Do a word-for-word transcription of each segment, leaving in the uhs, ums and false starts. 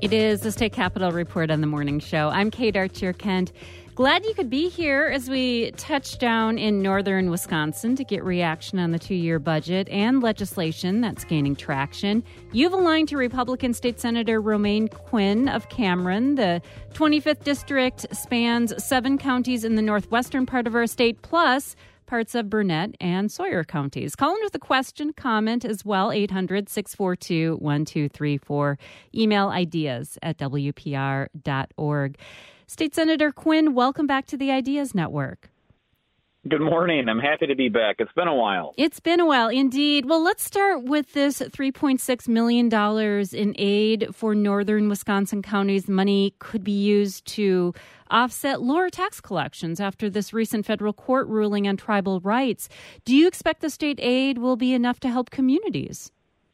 It is the State Capitol Report on the Morning Show. I'm Kate Archer-Kent. Glad you could be here as we touch down in northern Wisconsin to get reaction on the two-year budget and legislation that's gaining traction. You've aligned to Republican State Senator Romaine Quinn of Cameron. The twenty-fifth District spans seven counties in the northwestern part of our state, plus parts of Burnett and Sawyer counties. Call in with a question, comment as well, eight hundred, six four two, one two three four. Email ideas at w p r dot org. State Senator Quinn, welcome back to the Ideas Network. Good morning. I'm happy to be back. It's been a while. It's been a while, indeed. Well, let's start with this three point six million dollars in aid for northern Wisconsin counties. Money could be used to offset lower tax collections after this recent federal court ruling on tribal rights. Do you expect the state aid will be enough to help communities?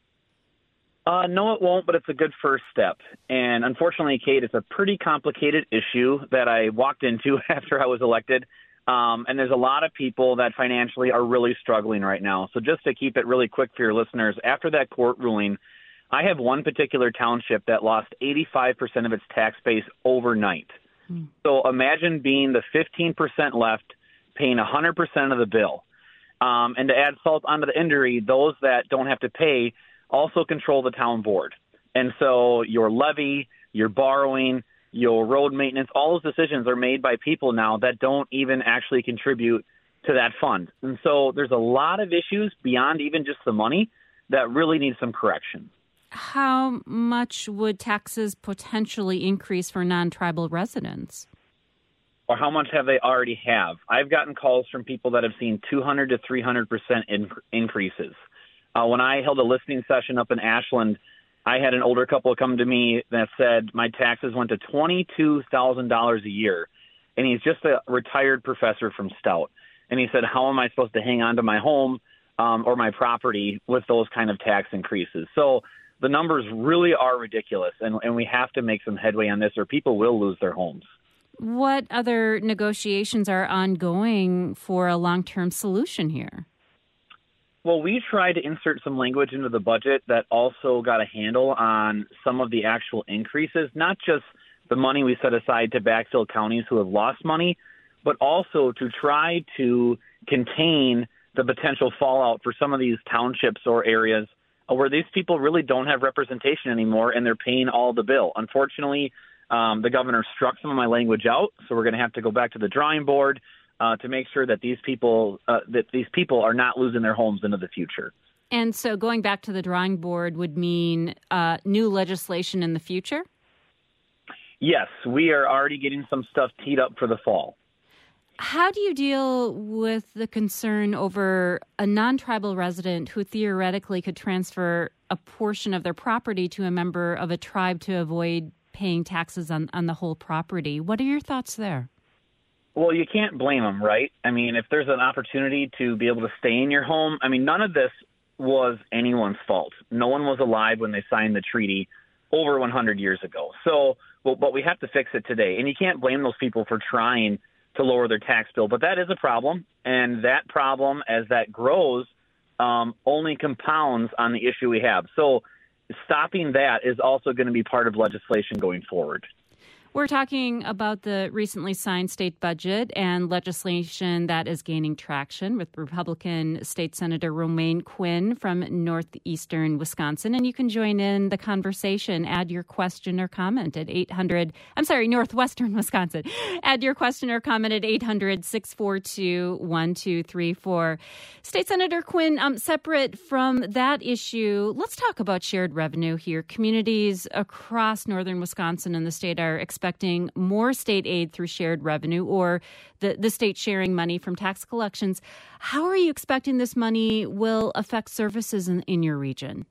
Uh, no, it won't, but it's a good first step. And unfortunately, Kate, it's a pretty complicated issue that I walked into after I was elected. Um, and there's a lot of people that financially are really struggling right now. So just to keep it really quick for your listeners, after that court ruling, I have one particular township that lost eighty-five percent of its tax base overnight. Hmm. So imagine being the fifteen percent left, paying one hundred percent of the bill. Um, and to add salt onto the injury, those that don't have to pay also control the town board. And so your levy, your borrowing, your road maintenance, all those decisions are made by people now that don't even actually contribute to that fund. And so there's a lot of issues beyond even just the money that really need some correction. How much would taxes potentially increase for non-tribal residents? Or how much have they already have? I've gotten calls from people that have seen two hundred to three hundred percent in- increases. Uh, when I held a listening session up in Ashland, I had an older couple come to me that said my taxes went to twenty-two thousand dollars a year, and he's just a retired professor from Stout. And he said, how am I supposed to hang on to my home um, or my property with those kind of tax increases? So the numbers really are ridiculous, and, and we have to make some headway on this or people will lose their homes. What other negotiations are ongoing for a long-term solution here? Well, we tried to insert some language into the budget that also got a handle on some of the actual increases, not just the money we set aside to backfill counties who have lost money, but also to try to contain the potential fallout for some of these townships or areas where these people really don't have representation anymore and they're paying all the bill. Unfortunately, um, the governor struck some of my language out, so we're going to have to go back to the drawing board Uh, to make sure that these people uh, that these people are not losing their homes into the future. And so going back to the drawing board would mean uh, new legislation in the future? Yes, we are already getting some stuff teed up for the fall. How do you deal with the concern over a non-tribal resident who theoretically could transfer a portion of their property to a member of a tribe to avoid paying taxes on, on the whole property? What are your thoughts there? Well, you can't blame them, right? I mean, if there's an opportunity to be able to stay in your home, I mean, none of this was anyone's fault. No one was alive when they signed the treaty over one hundred years ago. So, well, but we have to fix it today. And you can't blame those people for trying to lower their tax bill. But that is a problem. And that problem, as that grows, um, only compounds on the issue we have. So stopping that is also going to be part of legislation going forward. We're talking about the recently signed state budget and legislation that is gaining traction with Republican State Senator Romaine Quinn from northeastern Wisconsin. And you can join in the conversation. Add your question or comment at eight hundred. I'm sorry, northwestern Wisconsin. Add your question or comment at eight hundred, six four two, one two three four. State Senator Quinn, um, separate from that issue, let's talk about shared revenue here. Communities across northern Wisconsin and the state are expecting expecting more state aid through shared revenue or the, the state sharing money from tax collections. How are you expecting this money will affect services in, in your region?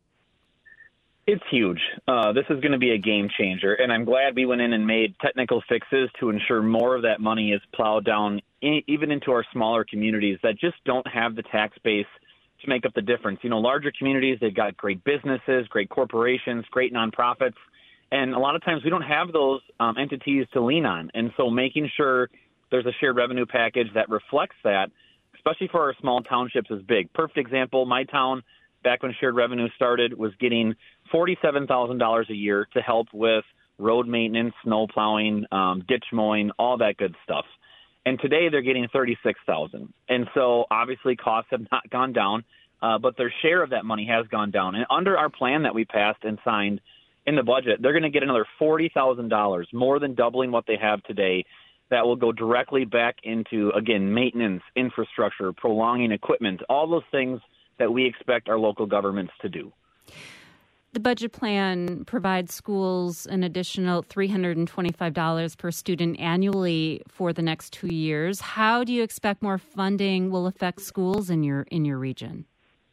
It's huge. Uh, this is going to be a game changer, and I'm glad we went in and made technical fixes to ensure more of that money is plowed down in, even into our smaller communities that just don't have the tax base to make up the difference. You know, larger communities, they've got great businesses, great corporations, great nonprofits. And a lot of times we don't have those um, entities to lean on. And so making sure there's a shared revenue package that reflects that, especially for our small townships, is big. Perfect example, my town, back when shared revenue started, was getting forty-seven thousand dollars a year to help with road maintenance, snow plowing, um, ditch mowing, all that good stuff. And today they're getting thirty-six thousand dollars. And so obviously costs have not gone down, uh, but their share of that money has gone down. And under our plan that we passed and signed in the budget, they're going to get another forty thousand dollars, more than doubling what they have today. That will go directly back into, again, maintenance, infrastructure, prolonging equipment, all those things that we expect our local governments to do. The budget plan provides schools an additional three hundred twenty-five dollars per student annually for the next two years. How do you expect more funding will affect schools in your in your region?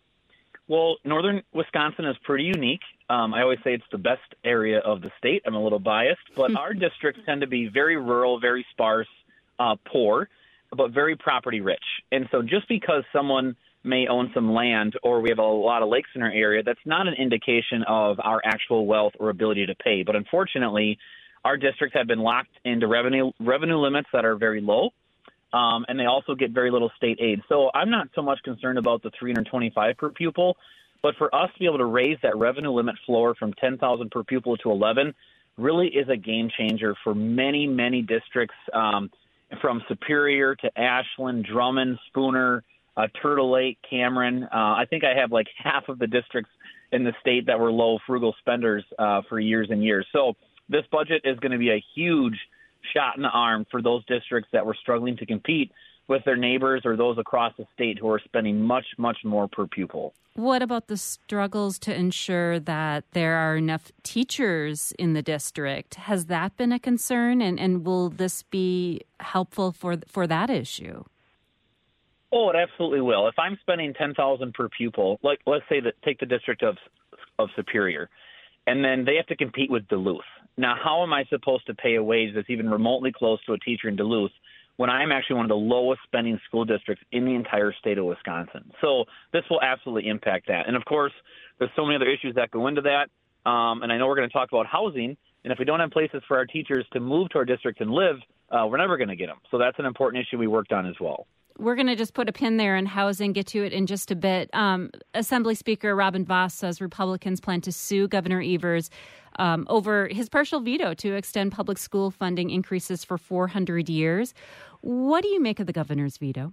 Well, northern Wisconsin is pretty unique. Um, I always say it's the best area of the state. I'm a little biased, but our districts tend to be very rural, very sparse, uh, poor, but very property rich. And so just because someone may own some land or we have a lot of lakes in our area, that's not an indication of our actual wealth or ability to pay. But unfortunately, our districts have been locked into revenue revenue limits that are very low, um, and they also get very little state aid. So I'm not so much concerned about the three hundred twenty-five per pupil, but for us to be able to raise that revenue limit floor from ten thousand per pupil to eleven really is a game changer for many, many districts, um, from Superior to Ashland, Drummond, Spooner, Uh, Turtle Lake, Cameron. Uh, I think I have like half of the districts in the state that were low frugal spenders uh, for years and years. So this budget is going to be a huge shot in the arm for those districts that were struggling to compete with their neighbors or those across the state who are spending much, much more per pupil. What about the struggles to ensure that there are enough teachers in the district? Has that been a concern, and, and will this be helpful for for that issue? Oh, it absolutely will. If I'm spending ten thousand dollars per pupil, like let's say that take the district of of Superior, and then they have to compete with Duluth. Now, how am I supposed to pay a wage that's even remotely close to a teacher in Duluth when I'm actually one of the lowest spending school districts in the entire state of Wisconsin? So this will absolutely impact that. And of course, there's so many other issues that go into that. Um, and I know we're going to talk about housing. And if we don't have places for our teachers to move to our district and live, uh, we're never going to get them. So that's an important issue we worked on as well. We're going to just put a pin there in housing, get to it in just a bit. Um, Assembly Speaker Robin Vos says Republicans plan to sue Governor Evers um, over his partial veto to extend public school funding increases for four hundred years. What do you make of the governor's veto?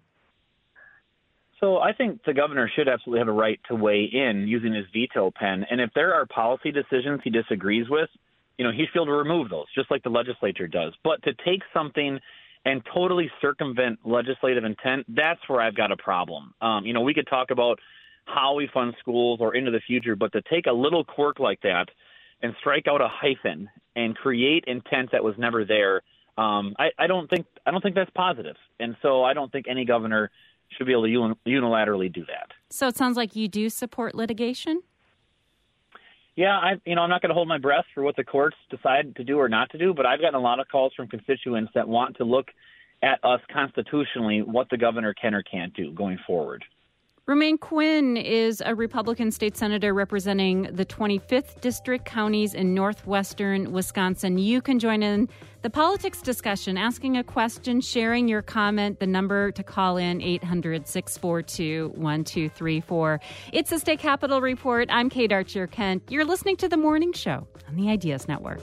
So I think the governor should absolutely have a right to weigh in using his veto pen. And if there are policy decisions he disagrees with, you know, he should be able to remove those, just like the legislature does. But to take something and totally circumvent legislative intent, that's where I've got a problem. Um, you know, we could talk about how we fund schools or into the future, but to take a little quirk like that and strike out a hyphen and create intent that was never there, um, I, I don't think I don't think that's positive. And so I don't think any governor should be able to unilaterally do that. So it sounds like you do support litigation? Yeah, I, you know, I'm not going to hold my breath for what the courts decide to do or not to do, but I've gotten a lot of calls from constituents that want to look at us constitutionally what the governor can or can't do going forward. Romaine Quinn is a Republican state senator representing the twenty-fifth District counties in northwestern Wisconsin. You can join in the politics discussion, asking a question, sharing your comment. The number to call in, eight hundred, six four two, one two three four. It's the State Capitol Report. I'm Kate Archer-Kent. You're listening to The Morning Show on the Ideas Network.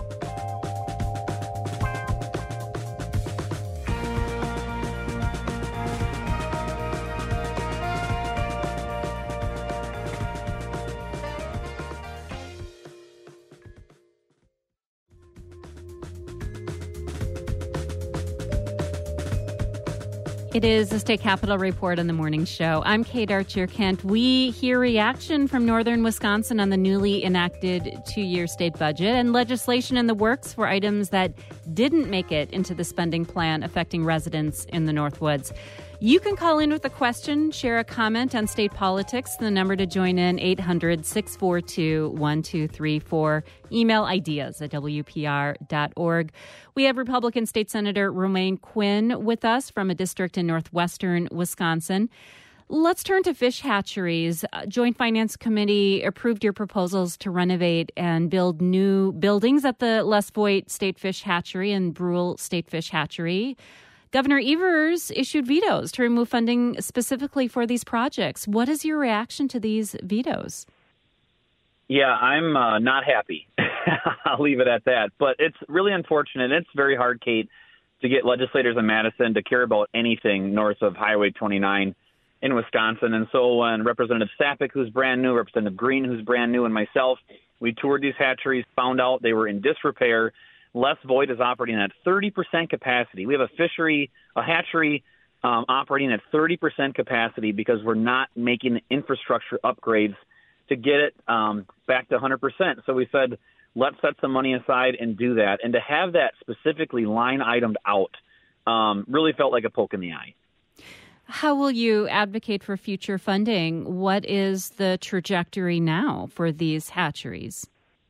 It is the State Capitol Report on the Morning Show. I'm Kate Archer-Kent. We hear reaction from northern Wisconsin on the newly enacted two-year state budget and legislation in the works for items that didn't make it into the spending plan affecting residents in the Northwoods. You can call in with a question, share a comment on state politics. The number to join in, eight hundred, six four two, one two three four. Email ideas at w p r dot org. We have Republican State Senator Romaine Quinn with us from a district in northwestern Wisconsin. Let's turn to fish hatcheries. Joint Finance Committee approved your proposals to renovate and build new buildings at the Les Voigt State Fish Hatchery and Brule State Fish Hatchery. Governor Evers issued vetoes to remove funding specifically for these projects. What is your reaction to these vetoes? Yeah, I'm uh, not happy. I'll leave it at that. But it's really unfortunate. It's very hard, Kate, to get legislators in Madison to care about anything north of Highway twenty-nine in Wisconsin. And so when Representative Sapek, who's brand new, Representative Green, who's brand new, and myself, we toured these hatcheries, found out they were in disrepair. Les Voigt is operating at thirty percent capacity. We have a fishery, a hatchery um, operating at thirty percent capacity because we're not making infrastructure upgrades to get it um, back to one hundred percent. So we said, let's set some money aside and do that. And to have that specifically line itemed out um, really felt like a poke in the eye. How will you advocate for future funding? What is the trajectory now for these hatcheries?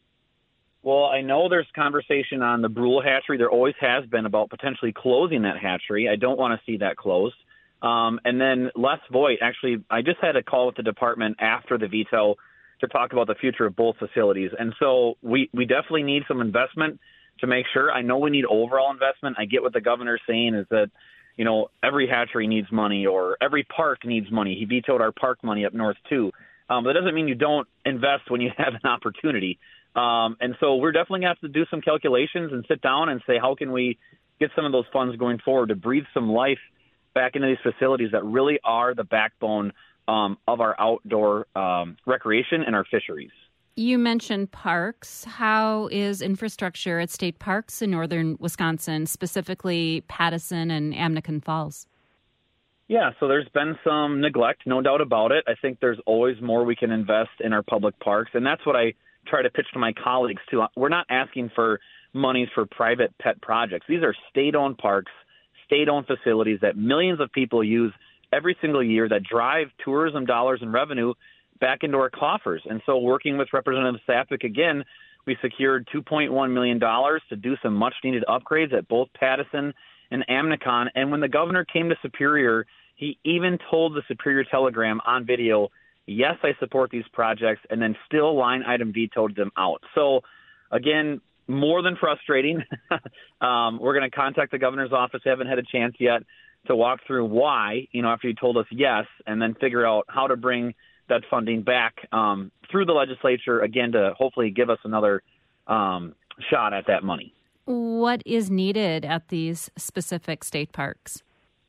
Well, I know there's conversation on the Brule hatchery. There always has been about potentially closing that hatchery. I don't want to see that closed. Um, and then Les Voigt, actually, I just had a call with the department after the veto to talk about the future of both facilities. And so we, we definitely need some investment to make sure. I know we need overall investment. I get what the governor's saying is that, you know, every hatchery needs money or every park needs money. He vetoed our park money up north, too. Um, but that doesn't mean you don't invest when you have an opportunity. Um, and so we're definitely going to have to do some calculations and sit down and say, how can we get some of those funds going forward to breathe some life back into these facilities that really are the backbone um, of our outdoor um, recreation and our fisheries. You mentioned parks. How is infrastructure at state parks in northern Wisconsin, specifically Pattison and Amnacan Falls? Yeah, so there's been some neglect, no doubt about it. I think there's always more we can invest in our public parks, and that's what I try to pitch to my colleagues, too. We're not asking for monies for private pet projects. These are state-owned parks, state-owned facilities that millions of people use every single year that drive tourism dollars and revenue back into our coffers. And so working with Representative Sapek again, we secured two point one million dollars to do some much-needed upgrades at both Pattison and Amnacan. And when the governor came to Superior, he even told the Superior Telegram on video, yes, I support these projects, and then still line item vetoed them out. So, again, more than frustrating. um, we're going to contact the governor's office. Haven't had a chance yet to walk through why, you know, after he told us yes, and then figure out how to bring that funding back um, through the legislature, again, to hopefully give us another um, shot at that money. What is needed at these specific state parks?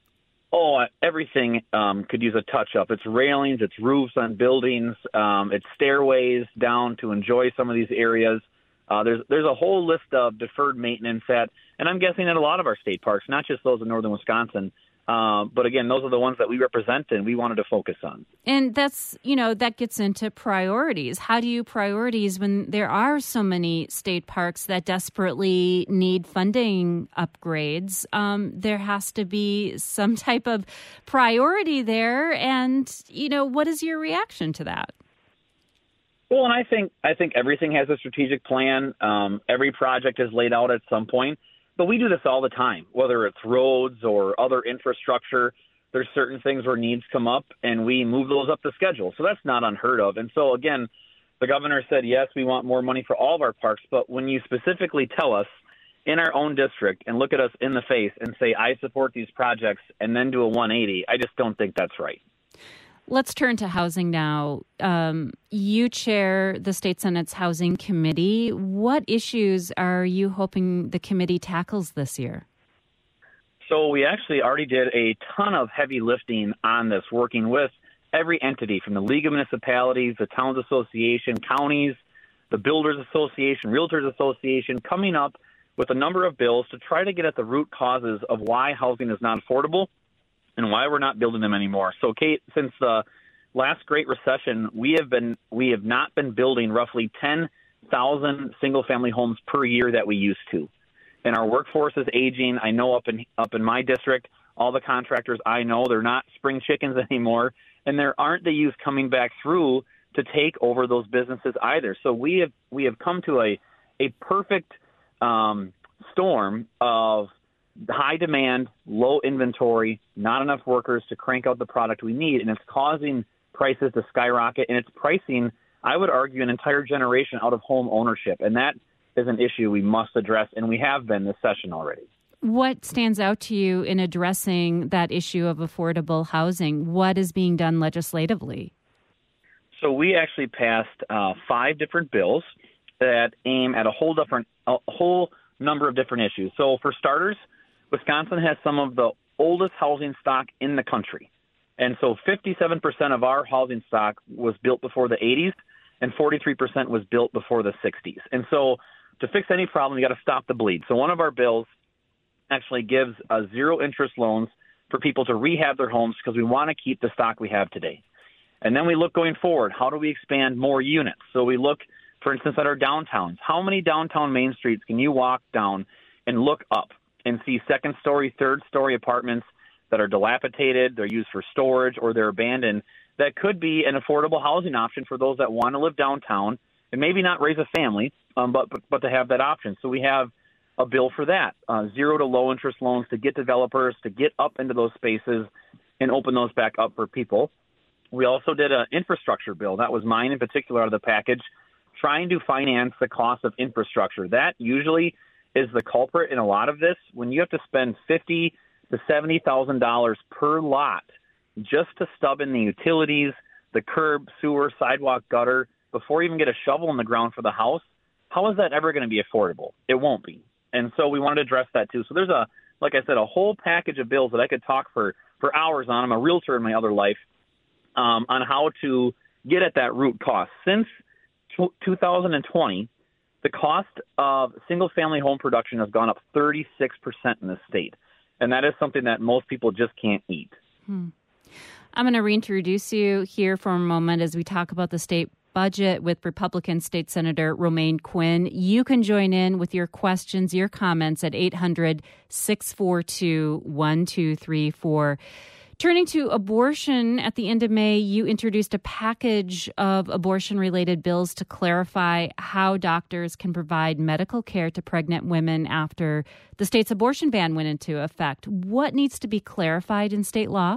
Oh, everything um, could use a touch-up. It's railings, it's roofs on buildings, um, it's stairways down to enjoy some of these areas. Uh, there's there's a whole list of deferred maintenance at, and I'm guessing at a lot of our state parks, not just those in northern Wisconsin. Uh, but again, those are the ones that we represent and we wanted to focus on. And that's, you know, that gets into priorities. How do you priorities when there are so many state parks that desperately need funding upgrades? Um, there has to be some type of priority there. And, you know, what is your reaction to that? Well, and I think I think everything has a strategic plan. Um, every project is laid out at some point. But we do this all the time, whether it's roads or other infrastructure. There's certain things where needs come up, and we move those up the schedule. So that's not unheard of. And so, again, the governor said, yes, we want more money for all of our parks. But when you specifically tell us in our own district and look at us in the face and say, I support these projects, and then do a one eighty, I just don't think that's right. Let's turn to housing now. Um, you chair the State Senate's Housing Committee. What issues are you hoping the committee tackles this year? So we actually already did a ton of heavy lifting on this, working with every entity from the League of Municipalities, the Towns Association, counties, the Builders Association, Realtors Association, coming up with a number of bills to try to get at the root causes of why housing is not affordable and why we're not building them anymore. So, Kate, since the last Great Recession, we have been we have not been building roughly ten thousand single-family homes per year that we used to. And our workforce is aging. I know up in up in my district, all the contractors I know, they're not spring chickens anymore, and there aren't the youth coming back through to take over those businesses either. So we have we have come to a a perfect um, storm of high demand, low inventory, not enough workers to crank out the product we need, and it's causing prices to skyrocket, and it's pricing, I would argue, an entire generation out of home ownership, and that is an issue we must address, and we have been this session already. What stands out to you in addressing that issue of affordable housing? What is being done legislatively? So we actually passed uh, five different bills that aim at a whole different, a whole number of different issues. So for starters, Wisconsin has some of the oldest housing stock in the country. And so fifty-seven percent of our housing stock was built before the eighties and forty-three percent was built before the sixties. And so to fix any problem, you got to stop the bleed. So one of our bills actually gives uh, zero interest loans for people to rehab their homes because we want to keep the stock we have today. And then we look going forward, how do we expand more units? So we look, for instance, at our downtowns. How many downtown main streets can you walk down and look up and see second-story, third-story apartments that are dilapidated, they're used for storage, or they're abandoned, that could be an affordable housing option for those that want to live downtown and maybe not raise a family, um, but, but but to have that option. So we have a bill for that, uh, zero to low interest loans to get developers to get up into those spaces and open those back up for people. We also did an infrastructure bill. That was mine in particular out of the package, trying to finance the cost of infrastructure. That usually is the culprit in a lot of this. When you have to spend fifty to seventy thousand dollars per lot just to stub in the utilities, the curb, sewer, sidewalk, gutter, before you even get a shovel in the ground for the house, how is that ever going to be affordable? It won't be. And so we wanted to address that too. So there's a, like I said, a whole package of bills that I could talk for, for hours on. I'm a realtor in my other life, um, on how to get at that root cause. Since two thousand twenty, the cost of single-family home production has gone up thirty-six percent in the state. And that is something that most people just can't eat. Hmm. I'm going to reintroduce you here for a moment as we talk about the state budget with Republican State Senator Romaine Quinn. You can join in with your questions, your comments at eight hundred, six four two, one two three four. Turning to abortion, at the end of May, you introduced a package of abortion-related bills to clarify how doctors can provide medical care to pregnant women after the state's abortion ban went into effect. What needs to be clarified in state law?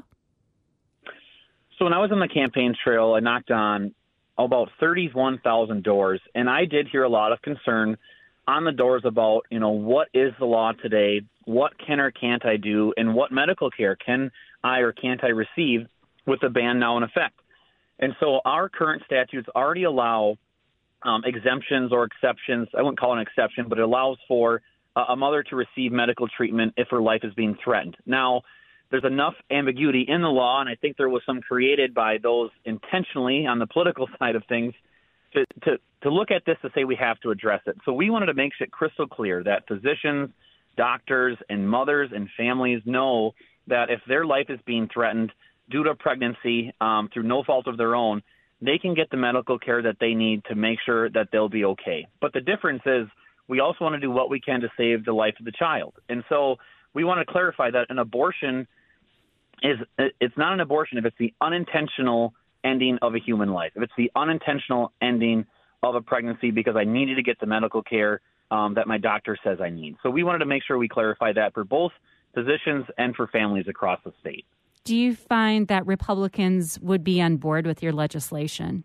So when I was on the campaign trail, I knocked on about thirty-one thousand doors, and I did hear a lot of concern on the doors about, you know, what is the law today, what can or can't I do, and what medical care can I or can't I receive with the ban now in effect. And so our current statutes already allow um, exemptions or exceptions. I wouldn't call it an exception, but it allows for uh, a mother to receive medical treatment if her life is being threatened. Now, there's enough ambiguity in the law, and I think there was some created by those intentionally on the political side of things to, to, to look at this to say we have to address it. So we wanted to make it crystal clear that physicians, doctors, and mothers and families know that if their life is being threatened due to pregnancy um, through no fault of their own, they can get the medical care that they need to make sure that they'll be okay. But the difference is we also want to do what we can to save the life of the child. And so we want to clarify that an abortion is it's not an abortion if it's the unintentional ending of a human life. If it's the unintentional ending of a pregnancy because I needed to get the medical care um, that my doctor says I need. So we wanted to make sure we clarify that for both physicians and for families across the state. Do you find that Republicans would be on board with your legislation?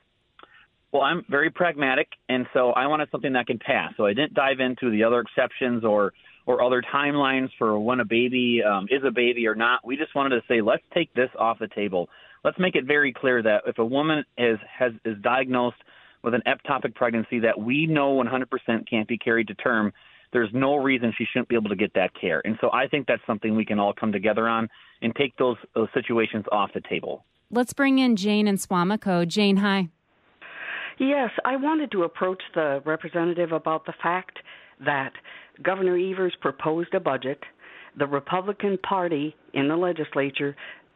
Well, I'm very pragmatic, and so I wanted something that can pass. So I didn't dive into the other exceptions or or other timelines for when a baby um, is a baby or not. We just wanted to say, let's take this off the table. Let's make it very clear that if a woman is has is diagnosed with an ectopic pregnancy that we know one hundred percent can't be carried to term, there's no reason she shouldn't be able to get that care. And so I think that's something we can all come together on and take those, those situations off the table. Let's bring in Jane and Swamico. Jane, hi. Yes, I wanted to approach the representative about the fact that Governor Evers proposed a budget. The Republican Party in the legislature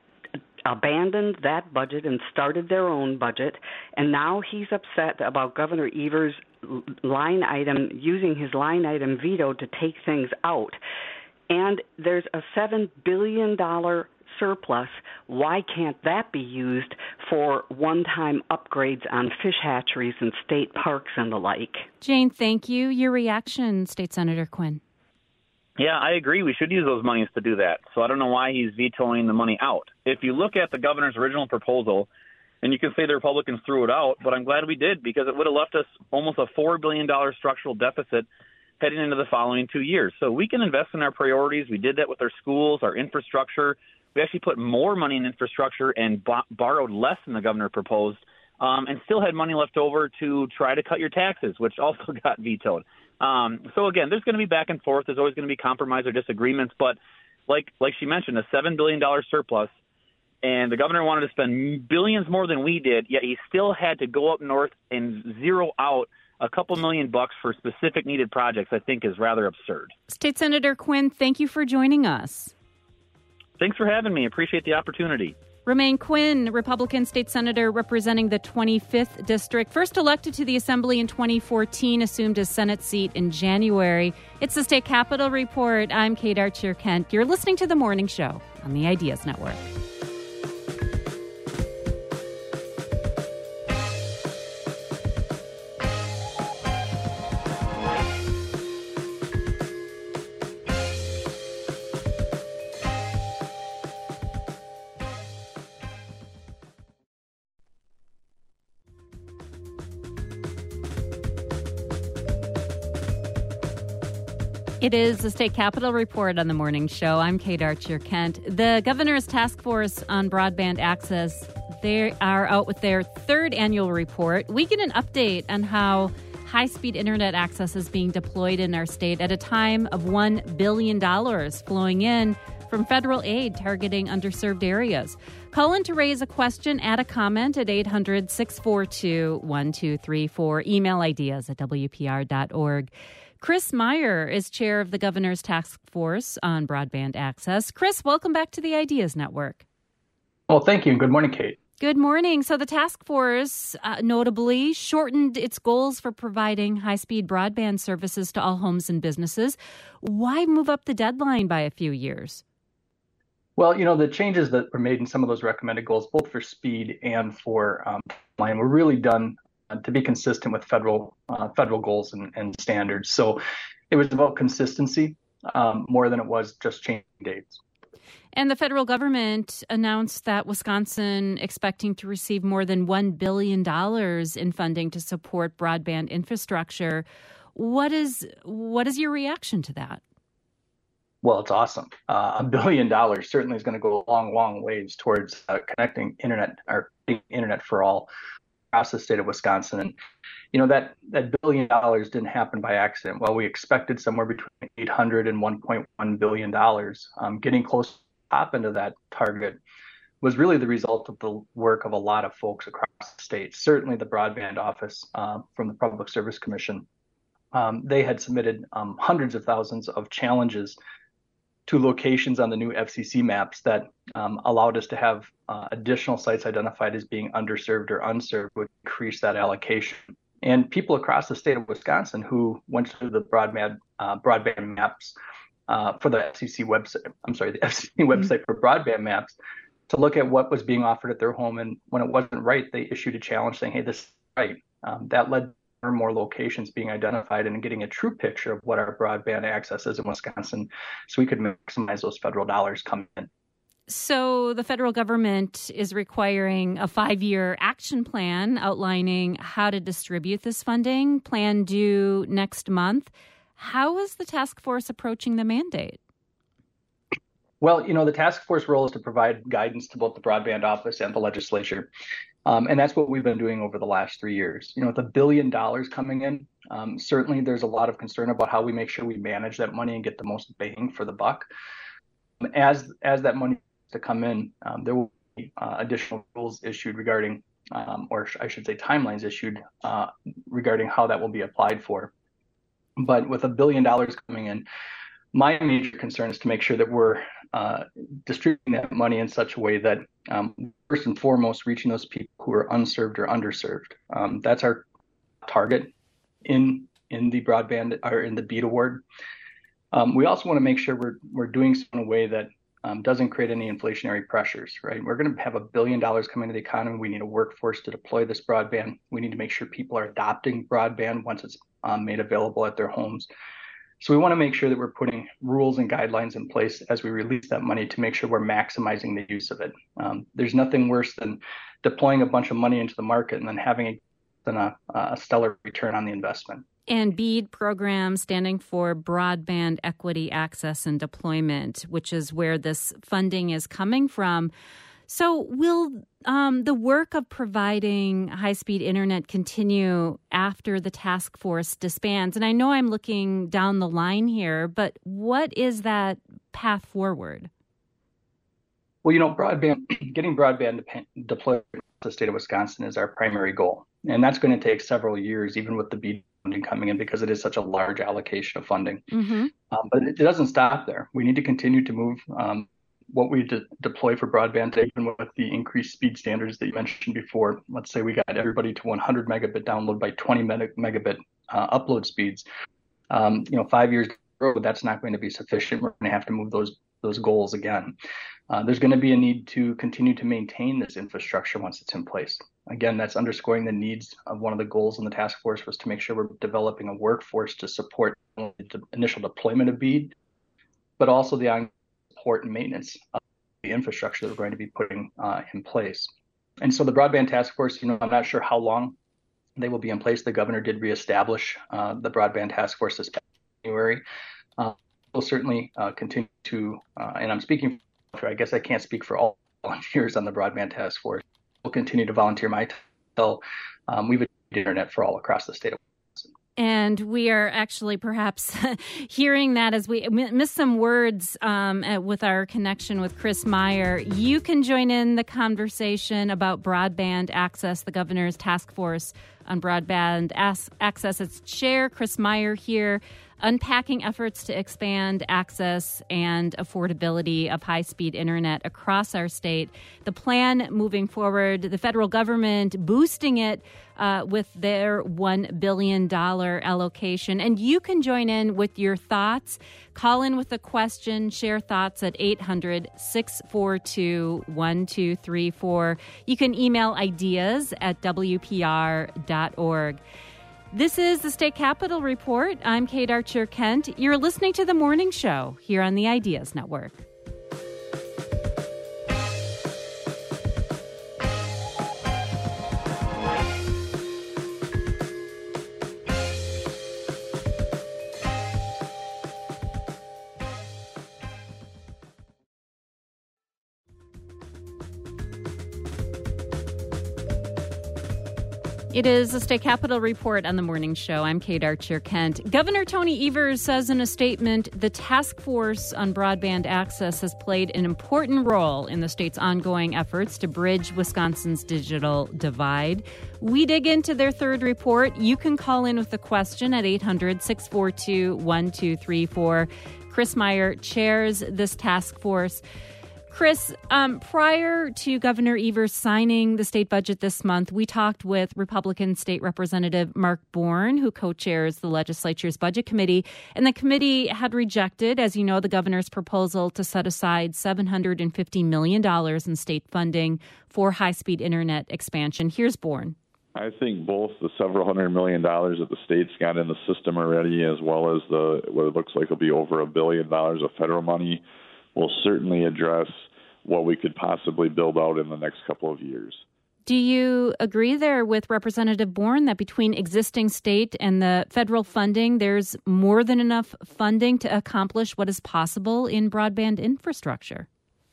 abandoned that budget and started their own budget, and now he's upset about Governor Evers' line item, using his line item veto to take things out. And there's a seven billion dollars surplus. Why can't that be used for one-time upgrades on fish hatcheries and state parks and the like? Jane, thank you. Your reaction, State Senator Quinn. Yeah, I agree. We should use those monies to do that. So I don't know why he's vetoing the money out. If you look at the governor's original proposal, and you can say the Republicans threw it out, but I'm glad we did because it would have left us almost a four billion dollars structural deficit heading into the following two years. So we can invest in our priorities. We did that with our schools, our infrastructure. We actually put more money in infrastructure and b- borrowed less than the governor proposed um, and still had money left over to try to cut your taxes, which also got vetoed. Um, so, again, there's going to be back and forth. There's always going to be compromise or disagreements. But like like she mentioned, a seven billion dollars surplus, and the governor wanted to spend billions more than we did, yet he still had to go up north and zero out a couple million bucks for specific needed projects, I think is rather absurd. State Senator Quinn, thank you for joining us. Thanks for having me. Appreciate the opportunity. Romaine Quinn, Republican state senator representing the twenty-fifth district, first elected to the Assembly in twenty fourteen, assumed his Senate seat in January. It's the State Capitol Report. I'm Kate Archer-Kent. You're listening to The Morning Show on the Ideas Network. It is the State Capitol Report on the Morning Show. I'm Kate Archer-Kent. The governor's task force on broadband access, they are out with their third annual report. We get an update on how high-speed internet access is being deployed in our state at a time of one billion dollars flowing in from federal aid targeting underserved areas. Call in to raise a question, add a comment at eight hundred, six four two, one two three four. Email ideas at W P R dot org. Chris Meyer is chair of the governor's task force on broadband access. Chris, welcome back to the Ideas Network. Well, thank you. Good morning, Kate. Good morning. So the task force uh, notably shortened its goals for providing high-speed broadband services to all homes and businesses. Why move up the deadline by a few years? Well, you know, the changes that were made in some of those recommended goals, both for speed and for um, line, were really done to be consistent with federal uh, federal goals and, and standards. So it was about consistency um, more than it was just changing dates. And the federal government announced that Wisconsin expecting to receive more than one billion dollars in funding to support broadband infrastructure. What is what is your reaction to that? Well, it's awesome. Uh, a billion dollars certainly is going to go a long, long ways towards uh, connecting internet or internet for all across the state of Wisconsin. And, you know, that, that billion dollars didn't happen by accident. While we expected somewhere between eight hundred and one point one billion dollars, um, getting close to the top end of that target was really the result of the work of a lot of folks across the state. Certainly the broadband office uh, from the Public Service Commission. Um, they had submitted um, hundreds of thousands of challenges to locations on the new F C C maps that um, allowed us to have uh, additional sites identified as being underserved or unserved, would increase that allocation. And people across the state of Wisconsin who went through the broadband uh, broadband maps uh, for the F C C website, I'm sorry, the F C C website for broadband maps, to look at what was being offered at their home. And when it wasn't right, they issued a challenge saying, hey, this is right. Um, that led or more locations being identified and getting a true picture of what our broadband access is in Wisconsin so we could maximize those federal dollars coming in. So the federal government is requiring a five-year action plan outlining how to distribute this funding, plan due next month. How is the task force approaching the mandate? Well, you know, the task force role is to provide guidance to both the broadband office and the legislature. Um, and that's what we've been doing over the last three years. You know, with a billion dollars coming in, um, certainly there's a lot of concern about how we make sure we manage that money and get the most bang for the buck. As as that money to come in, um, there will be uh, additional rules issued regarding, um, or I should say timelines issued uh, regarding how that will be applied for. But with a billion dollars coming in, my major concern is to make sure that we're uh, distributing that money in such a way that, um, first and foremost, reaching those people who are unserved or underserved. Um, that's our target in in the broadband or in the BEAD award. Um, we also want to make sure we're we're doing so in a way that um, doesn't create any inflationary pressures. Right? We're going to have a billion dollars coming to the economy. We need a workforce to deploy this broadband. We need to make sure people are adopting broadband once it's um, made available at their homes. So we want to make sure that we're putting rules and guidelines in place as we release that money to make sure we're maximizing the use of it. Um, there's nothing worse than deploying a bunch of money into the market and then having a, than a, a stellar return on the investment. And BEAD program standing for Broadband Equity Access and Deployment, which is where this funding is coming from. So will um, the work of providing high-speed internet continue after the task force disbands? And I know I'm looking down the line here, but what is that path forward? Well, you know, broadband, getting broadband deployed in the state of Wisconsin is our primary goal. And that's going to take several years, even with the BEAD funding coming in, because it is such a large allocation of funding. Mm-hmm. Um, but it doesn't stop there. We need to continue to move um, what we de- deploy for broadband, even with the increased speed standards that you mentioned before. Let's say we got everybody to one hundred megabit download by twenty megabit uh, upload speeds. Um, you know, five years down the road, that's not going to be sufficient. We're going to have to move those those goals again. Uh, there's going to be a need to continue to maintain this infrastructure once it's in place. Again, that's underscoring the needs of one of the goals in the task force was to make sure we're developing a workforce to support the initial deployment of BEAD, but also the ongoing support and maintenance of the infrastructure that we're going to be putting uh, in place. And so the broadband task force, you know, I'm not sure how long they will be in place. The governor did reestablish uh, the broadband task force this January. Uh, we'll certainly uh, continue to, uh, and I'm speaking for, I guess I can't speak for all volunteers on the broadband task force. We'll continue to volunteer my time. Um, we've achieved internet for all across the state of Wisconsin. And we are actually perhaps hearing that as we miss some words um, with our connection with Chris Meyer. You can join in the conversation about broadband access, the governor's task force on broadband access. It's Chair Chris Meyer here, unpacking efforts to expand access and affordability of high-speed internet across our state. The plan moving forward, the federal government boosting it uh, with their one billion dollars allocation. And you can join in with your thoughts. Call in with a question, share thoughts at eight hundred, six four two, one two three four. You can email ideas at w p r dot org. This is the State Capitol Report. I'm Kate Archer-Kent. You're listening to The Morning Show here on the Ideas Network. It is the State Capitol Report on the Morning Show. I'm Kate Archer-Kent. Governor Tony Evers says in a statement, the task force on broadband access has played an important role in the state's ongoing efforts to bridge Wisconsin's digital divide. We dig into their third report. You can call in with a question at eight hundred, six four two, one two three four. Chris Meyer chairs this task force. Chris, um, prior to Governor Evers signing the state budget this month, we talked with Republican State Representative Mark Bourne, who co-chairs the legislature's budget committee. And the committee had rejected, as you know, the governor's proposal to set aside seven hundred fifty million dollars in state funding for high-speed internet expansion. Here's Bourne. I think both the several hundred million dollars that the state's got in the system already, as well as the what it looks like will be over a billion dollars of federal money, will certainly address what we could possibly build out in the next couple of years. Do you agree there with Representative Bourne that between existing state and the federal funding, there's more than enough funding to accomplish what is possible in broadband infrastructure?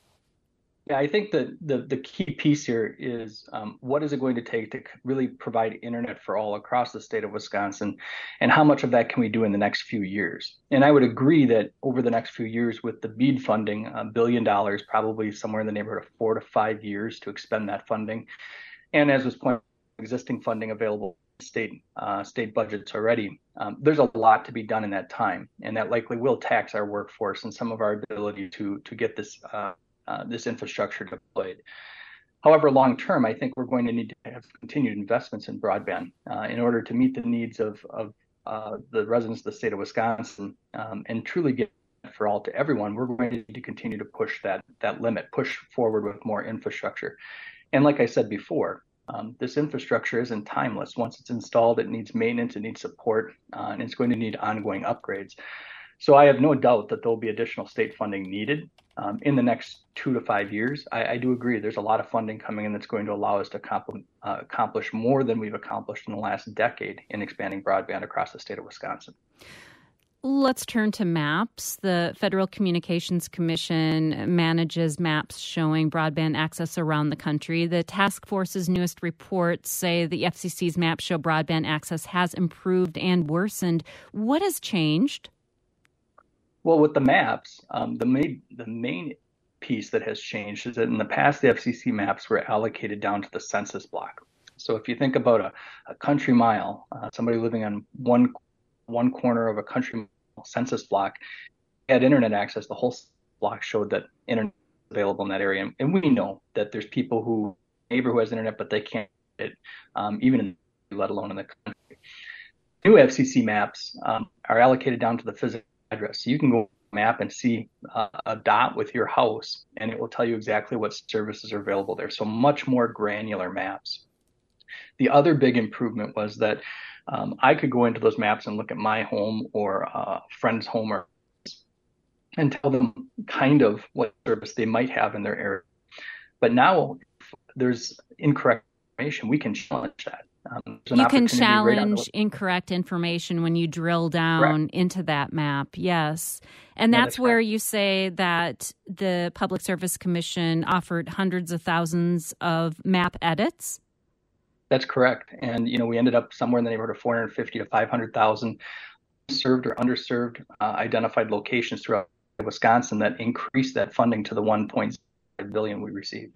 Yeah, I think that the, the key piece here is um, what is it going to take to really provide internet for all across the state of Wisconsin, and how much of that can we do in the next few years? And I would agree that over the next few years with the BEAD funding, a billion dollars, probably somewhere in the neighborhood of four to five years to expend that funding. And as was pointed out, existing funding available in state, uh, state budgets already, um, there's a lot to be done in that time. And that likely will tax our workforce and some of our ability to, to get this uh, Uh, this infrastructure deployed. However, long term, I think we're going to need to have continued investments in broadband uh, in order to meet the needs of, of uh, the residents of the state of Wisconsin um, and truly get for all to everyone. We're going to need to continue to push that that limit, push forward with more infrastructure. And like I said before, um, this infrastructure isn't timeless. Once it's installed, it needs maintenance, it needs support, uh, and it's going to need ongoing upgrades. So I have no doubt that there'll be additional state funding needed um, in the next two to five years. I, I do agree there's a lot of funding coming in that's going to allow us to compl- uh, accomplish more than we've accomplished in the last decade in expanding broadband across the state of Wisconsin. Let's turn to maps. The Federal Communications Commission manages maps showing broadband access around the country. The task force's newest reports say the F C C's maps show broadband access has improved and worsened. What has changed? Well, with the maps, um, the main the main piece that has changed is that in the past, the F C C maps were allocated down to the census block. So if you think about a, a country mile, uh, somebody living on one one corner of a country census block had internet access, the whole block showed that internet was available in that area. And, and we know that there's people who, neighbor who has internet, but they can't get it, um, even in, let alone in the country. New F C C maps um, are allocated down to the physical address. So you can go map and see uh, a dot with your house, and it will tell you exactly what services are available there. So much more granular maps. The other big improvement was that um, I could go into those maps and look at my home or a friend's home or and tell them kind of what service they might have in their area. But now if there's incorrect information, we can challenge that. Um, you can challenge right incorrect information when you drill down correct. Into that map, yes. And that's, that's where correct. You say that the Public Service Commission offered hundreds of thousands of map edits? That's correct. And, you know, we ended up somewhere in the neighborhood of four hundred fifty to five hundred thousand served or underserved uh, identified locations throughout Wisconsin that increased that funding to the one point five billion dollars we received.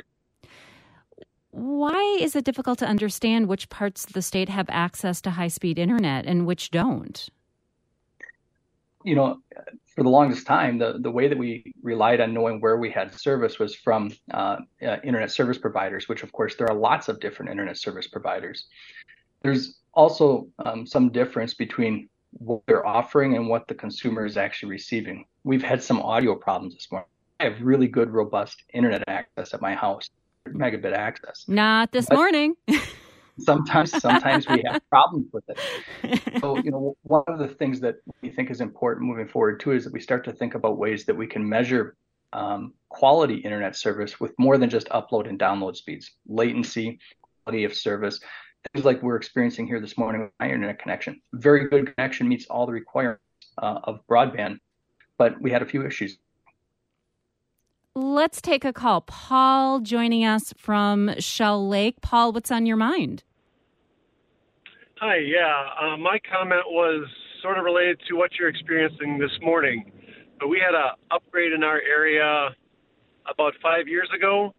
Why is it difficult to understand which parts of the state have access to high-speed internet and which don't? You know, for the longest time, the, the way that we relied on knowing where we had service was from uh, uh, internet service providers, which, of course, there are lots of different internet service providers. There's also um, some difference between what they're offering and what the consumer is actually receiving. We've had some audio problems this morning. I have really good, robust internet access at my house. Megabit access. Not this but morning. sometimes, sometimes we have problems with it. So, you know, one of the things that we think is important moving forward too is that we start to think about ways that we can measure um, quality internet service with more than just upload and download speeds, latency, quality of service, things like we're experiencing here this morning with my internet connection. Very good connection meets all the requirements uh, of broadband, but we had a few issues. Let's take a call. Paul joining us from Shell Lake. Paul, what's on your mind? Hi, yeah. Uh, my comment was sort of related to what you're experiencing this morning. But we had an upgrade in our area about five years ago.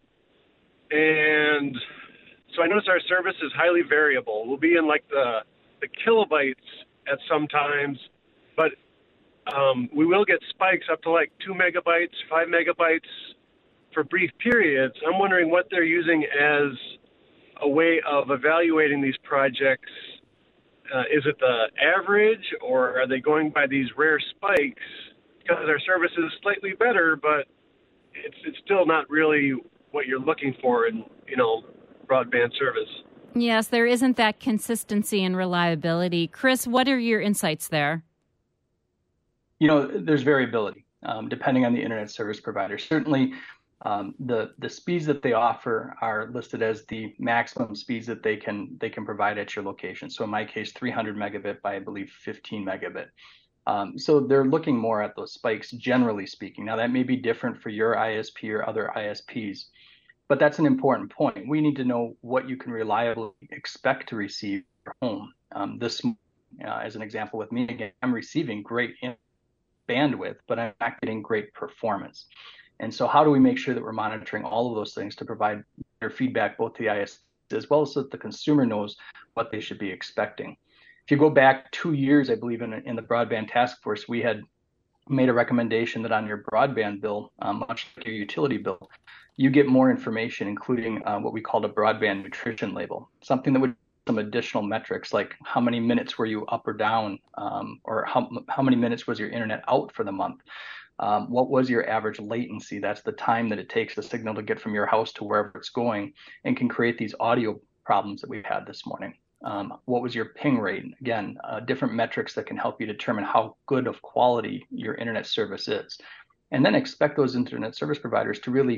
And so I noticed our service is highly variable. We'll be in like the, the kilobytes at some times, but Um, we will get spikes up to like two megabytes, five megabytes for brief periods. I'm wondering what they're using as a way of evaluating these projects. Uh, is it the average, or are they going by these rare spikes? Because our service is slightly better, but it's it's still not really what you're looking for in, you know, broadband service. Yes, there isn't that consistency and reliability. Chris, what are your insights there? You know, there's variability um, depending on the internet service provider. Certainly, um, the the speeds that they offer are listed as the maximum speeds that they can they can provide at your location. So in my case, three hundred megabit by I believe fifteen megabit. Um, so they're looking more at those spikes, generally speaking. Now that may be different for your I S P or other I S Ps, but that's an important point. We need to know what you can reliably expect to receive at your home. Um, this, uh, as an example, with me again, I'm receiving great bandwidth, but I'm not getting great performance. And so how do we make sure that we're monitoring all of those things to provide better feedback both to the I S P as well as so that the consumer knows what they should be expecting? If you go back two years, I believe in, in the broadband task force, we had made a recommendation that on your broadband bill, um, much like your utility bill, you get more information, including uh, what we called a broadband nutrition label, something that would some additional metrics like how many minutes were you up or down, um, or how, how many minutes was your internet out for the month? Um, what was your average latency? That's the time that it takes the signal to get from your house to wherever it's going, and can create these audio problems that we've had this morning. Um, what was your ping rate? Again, uh, different metrics that can help you determine how good of quality your internet service is. And then expect those internet service providers to really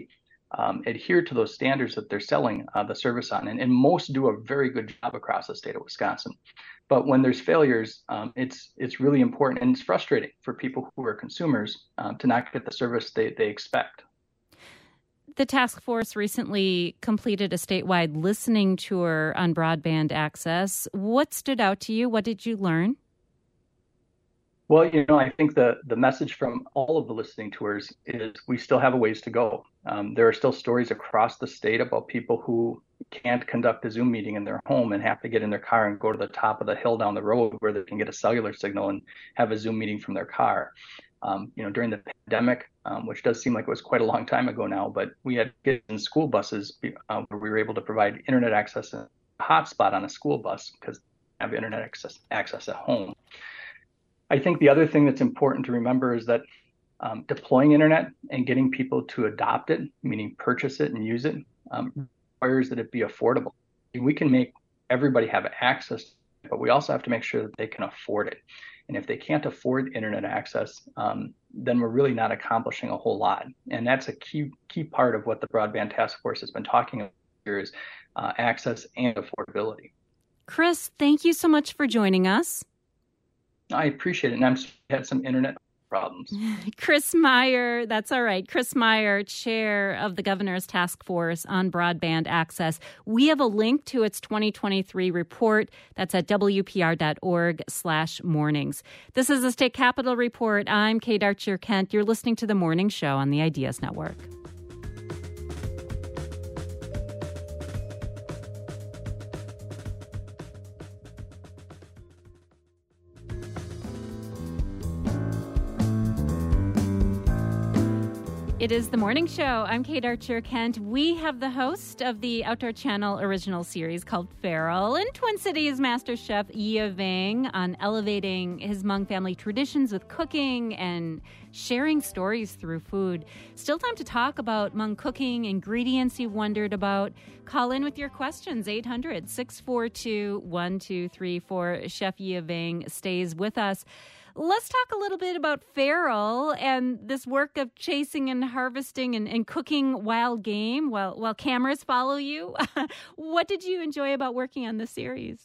um, adhere to those standards that they're selling uh, the service on. And, and most do a very good job across the state of Wisconsin. But when there's failures, um, it's it's really important, and it's frustrating for people who are consumers um, to not get the service they, they expect. The task force recently completed a statewide listening tour on broadband access. What stood out to you? What did you learn? Well, you know, I think the, the message from all of the listening tours is we still have a ways to go. Um, there are still stories across the state about people who can't conduct a Zoom meeting in their home and have to get in their car and go to the top of the hill down the road where they can get a cellular signal and have a Zoom meeting from their car. Um, you know, during the pandemic, um, which does seem like it was quite a long time ago now, but we had kids in school buses uh, where we were able to provide internet access and a hotspot on a school bus because they have internet access, access at home. I think the other thing that's important to remember is that um, deploying internet and getting people to adopt it, meaning purchase it and use it, um, requires that it be affordable. We can make everybody have access, but we also have to make sure that they can afford it. And if they can't afford internet access, um, then we're really not accomplishing a whole lot. And that's a key key part of what the Broadband Task Force has been talking about here is uh, access and affordability. Chris, thank you so much for joining us. I appreciate it. And I'm sorry I had some internet problems. Chris Meyer, that's all right. Chris Meyer, chair of the governor's task force on broadband access. We have a link to its twenty twenty-three report. That's at W P R dot org slash mornings. This is the State Capitol Report. I'm Kate Archer-Kent. You're listening to The Morning Show on the Ideas Network. It is The Morning Show. I'm Kate Archer-Kent. We have the host of the Outdoor Channel original series called Feral and Twin Cities Master Chef Yi Vang on elevating his Hmong family traditions with cooking and sharing stories through food. Still time to talk about Hmong cooking, ingredients you wondered about. Call in with your questions, eight hundred, six four two, one two three four. Chef Yi Vang stays with us. Let's talk a little bit about Feral and this work of chasing and harvesting and, and cooking wild game while while cameras follow you. What did you enjoy about working on this series?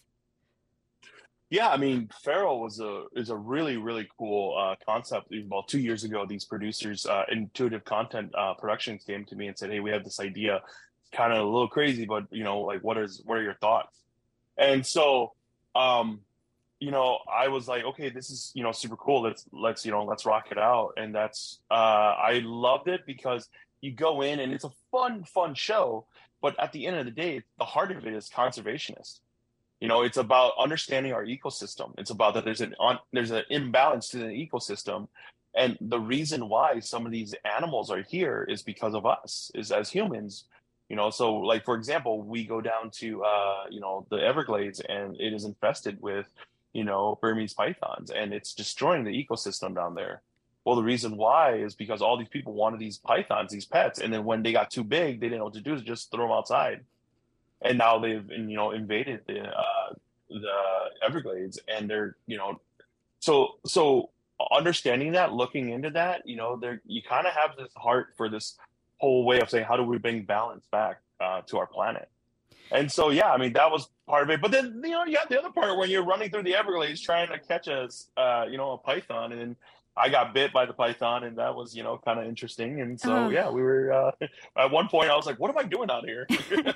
Yeah, I mean, Feral was a is a really really cool uh, concept. About two years ago, these producers, uh, Intuitive Content uh, Productions, came to me and said, "Hey, we have this idea, kind of a little crazy, but you know, like, what is what are your thoughts?" And so. Um, you know, I was like, okay, this is, you know, super cool. Let's, let's, you know, let's rock it out. And that's, uh, I loved it because you go in and it's a fun, fun show. But at the end of the day, the heart of it is conservationist. You know, it's about understanding our ecosystem. It's about that there's an, on, there's an imbalance to the ecosystem. And the reason why some of these animals are here is because of us, is as humans. You know, so like, for example, we go down to, uh, you know, the Everglades and it is infested with, you know, Burmese pythons, and it's destroying the ecosystem down there. Well, the reason why is because all these people wanted these pythons, these pets, and then when they got too big, they didn't know what to do, just throw them outside. And now they've, you know, invaded the uh, the Everglades, and they're, you know, so so understanding that, looking into that, you know, there you kind of have this heart for this whole way of saying, how do we bring balance back uh, to our planet? And so, yeah, I mean, that was part of it. But then, you know, you got the other part when you're running through the Everglades trying to catch a, uh, you know, a python. And then I got bit by the python, and that was, you know, kind of interesting. And so, uh, yeah, we were, uh, at one point I was like, what am I doing out here?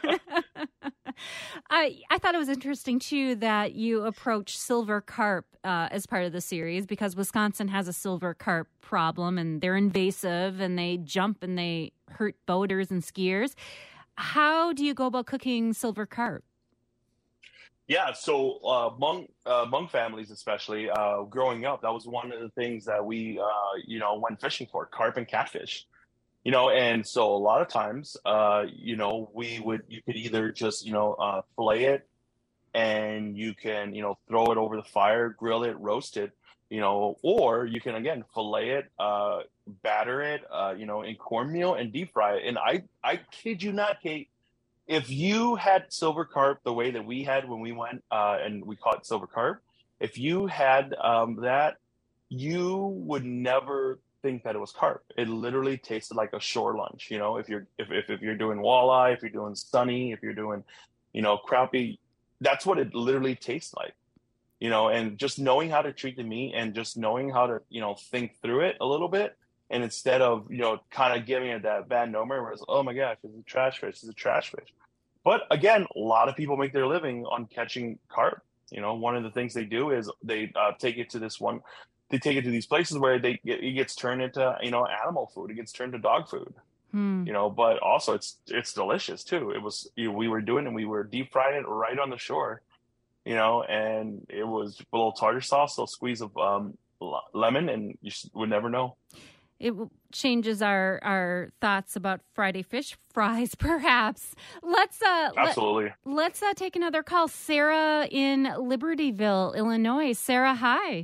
I I thought it was interesting, too, that you approach silver carp uh, as part of the series because Wisconsin has a silver carp problem, and they're invasive, and they jump and they hurt boaters and skiers. How do you go about cooking silver carp? Yeah, so uh, Hmong, uh, Hmong families, especially uh, growing up, that was one of the things that we, uh, you know, went fishing for, carp and catfish. You know, and so a lot of times, uh, you know, we would, you could either just, you know, uh, fillet it, and you can, you know, throw it over the fire, grill it, roast it, you know, or you can, again, fillet it, uh, batter it, uh, you know, in cornmeal and deep fry it. And I, I kid you not, Kate, if you had silver carp the way that we had when we went, uh, and we caught silver carp, if you had um, that, you would never think that it was carp. It literally tasted like a shore lunch. You know, if you're if if, if you're doing walleye, if you're doing sunny, if you're doing, you know, crappie, that's what it literally tastes like. You know, and just knowing how to treat the meat and just knowing how to, you know, think through it a little bit. And instead of, you know, kind of giving it that bad number where it's, oh my gosh, it's a trash fish, it's a trash fish. But again, a lot of people make their living on catching carp. You know, one of the things they do is they uh, take it to this one, they take it to these places where they get, it gets turned into, you know, animal food. It gets turned to dog food. Hmm. You know, but also it's it's delicious too. It was, you know, we were doing it and we were deep frying it right on the shore. You know, and it was a little tartar sauce, a little squeeze of um, lemon, and you would never know. It changes our, our thoughts about Friday fish fries, perhaps. Let's uh, absolutely. Let, let's uh, take another call. Sarah in Libertyville, Illinois. Sarah, hi.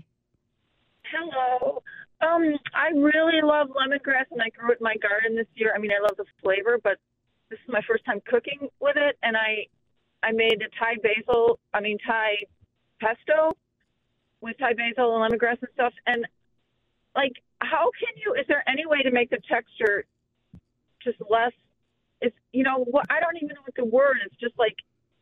Hello. Um, I really love lemongrass, and I grew it in my garden this year. I mean, I love the flavor, but this is my first time cooking with it, and I. I made a Thai basil, I mean Thai pesto with Thai basil and lemongrass and stuff. And, like, how can you, is there any way to make the texture just less, it's, you know, what, I don't even know what the word is, just like,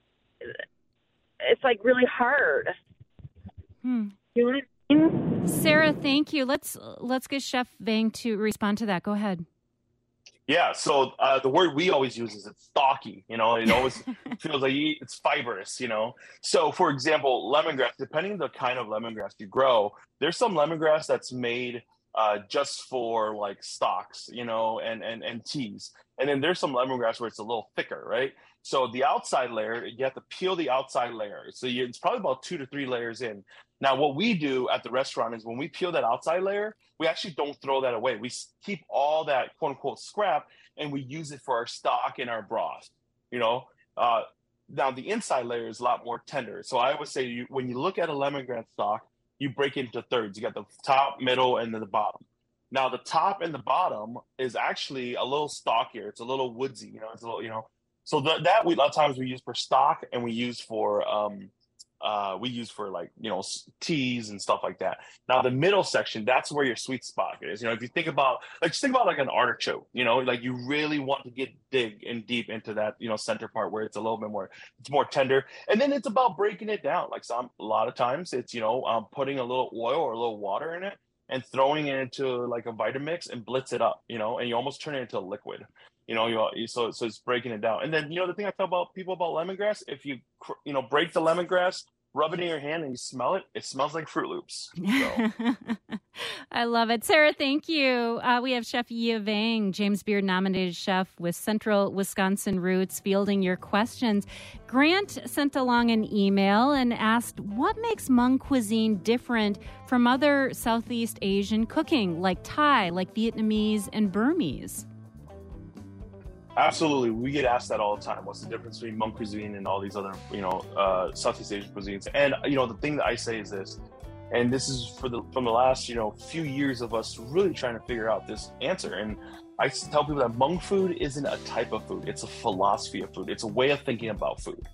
it's like really hard. Hmm. You know what I mean? Sarah, thank you. Let's, let's get Chef Vang to respond to that. Go ahead. Yeah, so uh, the word we always use is it's stocky, you know, it always feels like it's fibrous, you know. So, for example, lemongrass, depending on the kind of lemongrass you grow, there's some lemongrass that's made uh, just for like stocks, you know, and, and, and teas. And then there's some lemongrass where it's a little thicker, right? So the outside layer, you have to peel the outside layer. So you, it's probably about two to three layers in. Now, what we do at the restaurant is when we peel that outside layer, we actually don't throw that away. We keep all that quote unquote scrap and we use it for our stock and our broth, you know. Uh, now, the inside layer is a lot more tender. So I would say you, when you look at a lemongrass stock, you break it into thirds. You got the top, middle, and then the bottom. Now, the top and the bottom is actually a little stockier. It's a little woodsy, you know, it's a little, you know. So the, that we, a lot of times we use for stock and we use for, um, uh, we use for like, you know, teas and stuff like that. Now the middle section, that's where your sweet spot is. You know, if you think about, like, just think about like an artichoke, you know, like you really want to get dig and deep into that, you know, center part where it's a little bit more, it's more tender. And then it's about breaking it down. Like some, a lot of times it's, you know, um, putting a little oil or a little water in it and throwing it into like a Vitamix and blitz it up, you know, and you almost turn it into a liquid. You know, you so so it's breaking it down. And then, you know, the thing I tell about people about lemongrass, if you, you know, break the lemongrass, rub it in your hand and you smell it, it smells like Fruit Loops. So. I love it. Sarah, thank you. Uh, we have Chef Yia Vang, James Beard nominated chef with Central Wisconsin roots, fielding your questions. Grant sent along an email and asked, what makes Hmong cuisine different from other Southeast Asian cooking, like Thai, like Vietnamese, and Burmese? Absolutely. We get asked that all the time. What's the difference between Hmong cuisine and all these other, you know, uh, Southeast Asian cuisines? And, you know, the thing that I say is this, and this is for the from the last, you know, few years of us really trying to figure out this answer. And I tell people that Hmong food isn't a type of food. It's a philosophy of food. It's a way of thinking about food.